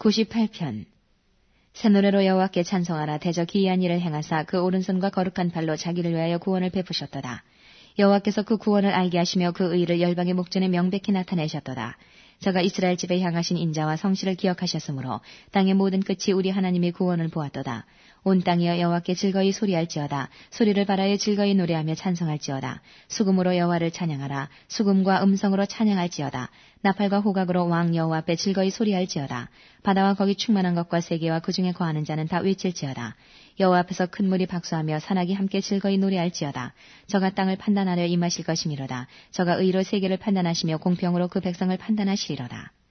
98편. 새 노래로 여호와께 찬송하라. 대저 기이한 일을 행하사 그 오른손과 거룩한 발로 자기를 위하여 구원을 베푸셨도다. 여호와께서 그 구원을 알게 하시며 그 의를 열방의 목전에 명백히 나타내셨도다. 저가 이스라엘 집에 향하신 인자와 성실을 기억하셨으므로 땅의 모든 끝이 우리 하나님의 구원을 보았도다. 온 땅이여 여호와께 즐거이 소리할지어다. 소리를 발하여 즐거이 노래하며 찬송할지어다. 수금으로 여호와를 찬양하라. 수금과 음성으로 찬양할지어다. 나팔과 호각으로 왕 여호와 앞에 즐거이 소리할지어다. 바다와 거기 충만한 것과 세계와 그 중에 거하는 자는 다 외칠지어다. 여호와 앞에서 큰 물이 박수하며 산악이 함께 즐거이 노래할지어다. 저가 땅을 판단하려 임하실 것이미로다. 저가 의로 세계를 판단하시며 공평으로 그 백성을 판단하시리로다.